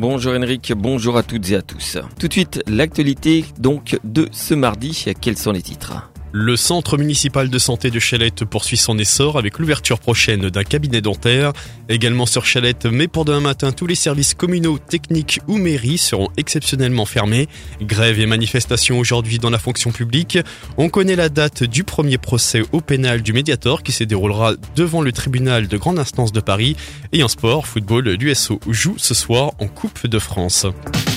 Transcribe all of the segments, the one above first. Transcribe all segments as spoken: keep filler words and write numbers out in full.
Bonjour Henrik, bonjour à toutes et à tous. Tout de suite, l'actualité donc de ce mardi, quels sont les titres ? Le centre municipal de santé de Chalette poursuit son essor avec l'ouverture prochaine d'un cabinet dentaire. Également sur Chalette, mais pour demain matin, tous les services communaux, techniques ou mairies seront exceptionnellement fermés. Grève et manifestation aujourd'hui dans la fonction publique. On connaît la date du premier procès au pénal du Mediator qui se déroulera devant le tribunal de grande instance de Paris. Et en sport, football, l'U S O joue ce soir en Coupe de France.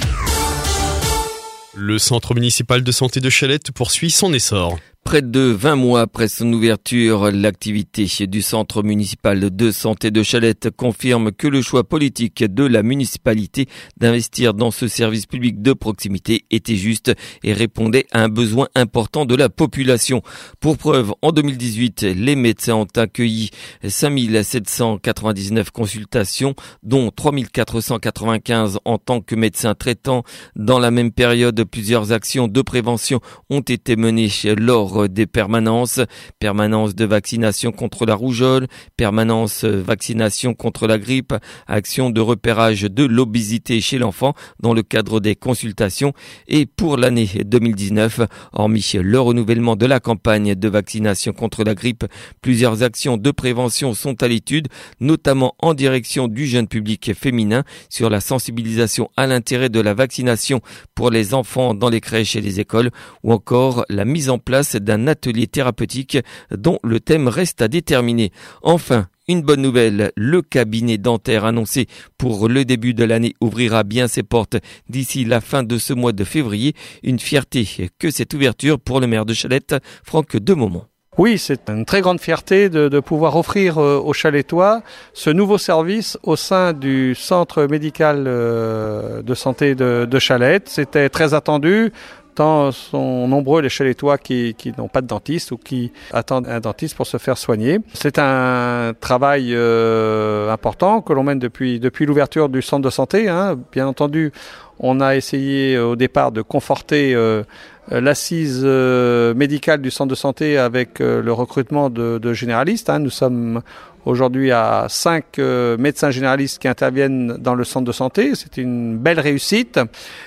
Le centre municipal de santé de Chalette poursuit son essor. Près de vingt mois après son ouverture, l'activité du centre municipal de santé de Chalette confirme que le choix politique de la municipalité d'investir dans ce service public de proximité était juste et répondait à un besoin important de la population. Pour preuve, en deux mille dix-huit, les médecins ont accueilli cinq mille sept cent quatre-vingt-dix-neuf consultations, dont trois mille quatre cent quatre-vingt-quinze en tant que médecins traitants. Dans la même période, plusieurs actions de prévention ont été menées lors des permanences, permanence de vaccination contre la rougeole, permanence vaccination contre la grippe, action de repérage de l'obésité chez l'enfant dans le cadre des consultations. Et pour l'année deux mille dix-neuf, hormis le renouvellement de la campagne de vaccination contre la grippe, plusieurs actions de prévention sont à l'étude, notamment en direction du jeune public féminin sur la sensibilisation à l'intérêt de la vaccination pour les enfants dans les crèches et les écoles, ou encore la mise en place d'un atelier thérapeutique dont le thème reste à déterminer. Enfin, une bonne nouvelle, le cabinet dentaire annoncé pour le début de l'année ouvrira bien ses portes d'ici la fin de ce mois de février. Une fierté que cette ouverture pour le maire de Chalette, Franck Demomont. Oui, c'est une très grande fierté de, de pouvoir offrir euh, aux Chalettois ce nouveau service au sein du centre médical euh, de santé de, de Chalette. C'était très attendu. Tant sont nombreux les Chalettois qui, qui n'ont pas de dentiste ou qui attendent un dentiste pour se faire soigner. C'est un travail euh, important que l'on mène depuis, depuis l'ouverture du centre de santé. Hein. Bien entendu, on a essayé au départ de conforter euh, l'assise euh, médicale du centre de santé avec euh, le recrutement de, de généralistes. Hein. Nous sommes aujourd'hui à cinq euh, médecins généralistes qui interviennent dans le centre de santé. C'est une belle réussite.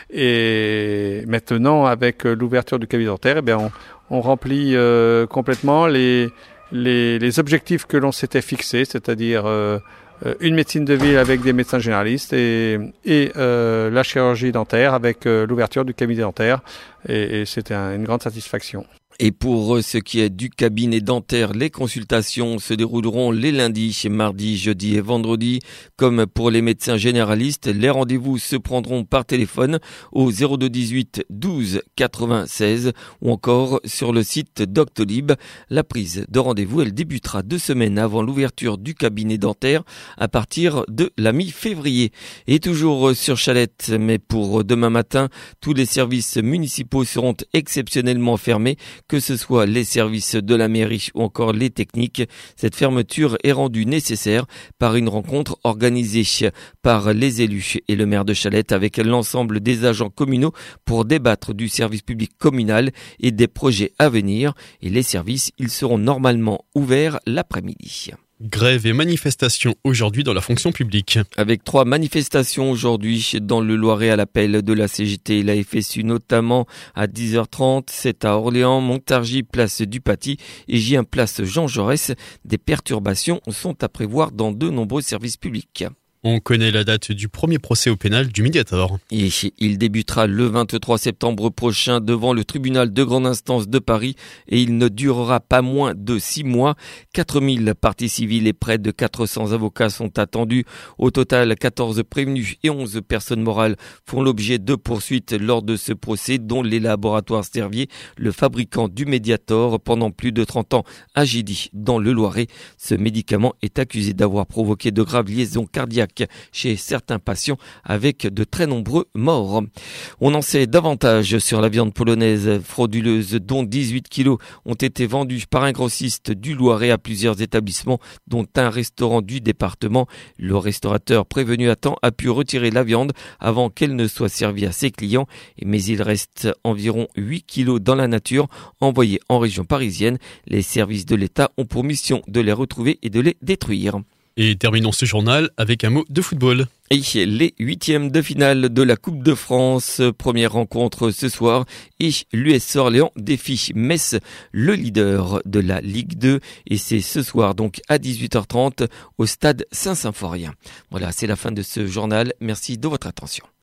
Et maintenant, avec euh, l'ouverture du cabinet dentaire, eh bien, on, on remplit euh, complètement les, les, les objectifs que l'on s'était fixés, c'est-à-dire euh, une médecine de ville avec des médecins généralistes et, et euh, la chirurgie dentaire avec euh, l'ouverture du cabinet dentaire. Et, et c'était un, une grande satisfaction. Et pour ce qui est du cabinet dentaire, les consultations se dérouleront les lundis, mardis, jeudis et vendredis. Comme pour les médecins généralistes, les rendez-vous se prendront par téléphone au zéro deux dix-huit douze quatre-vingt-seize ou encore sur le site Doctolib. La prise de rendez-vous, elle débutera deux semaines avant l'ouverture du cabinet dentaire à partir de la mi-février. Et toujours sur Chalette, mais pour demain matin, tous les services municipaux seront exceptionnellement fermés, que ce soit les services de la mairie ou encore les techniques. Cette fermeture est rendue nécessaire par une rencontre organisée par les élus et le maire de Chalette avec l'ensemble des agents communaux pour débattre du service public communal et des projets à venir. Et les services, ils seront normalement ouverts l'après-midi. Grève et manifestation aujourd'hui dans la fonction publique. Avec trois manifestations aujourd'hui dans le Loiret à l'appel de la C G T et la F S U, notamment à dix heures trente, c'est à Orléans, Montargis, place du Paty et Gien, place Jean Jaurès. Des perturbations sont à prévoir dans de nombreux services publics. On connaît la date du premier procès au pénal du Mediator. Et il débutera le vingt-trois septembre prochain devant le tribunal de grande instance de Paris et il ne durera pas moins de six mois. quatre mille parties civiles et près de quatre cents avocats sont attendus. Au total, quatorze prévenus et onze personnes morales font l'objet de poursuites lors de ce procès, dont les laboratoires Servier, le fabricant du Mediator, pendant plus de trente ans à Gidy, dans le Loiret. Ce médicament est accusé d'avoir provoqué de graves liaisons cardiaques chez certains patients avec de très nombreux morts. On en sait davantage sur la viande polonaise frauduleuse dont dix-huit kilos ont été vendus par un grossiste du Loiret à plusieurs établissements dont un restaurant du département. Le restaurateur prévenu à temps a pu retirer la viande avant qu'elle ne soit servie à ses clients, mais il reste environ huit kilos dans la nature envoyés en région parisienne. Les services de l'État ont pour mission de les retrouver et de les détruire. Et terminons ce journal avec un mot de football. Et les huitièmes de finale de la Coupe de France. Première rencontre ce soir. Et l'U S Orléans défie Metz, le leader de la Ligue deux. Et c'est ce soir donc à dix-huit heures trente au stade Saint-Symphorien. Voilà, c'est la fin de ce journal. Merci de votre attention.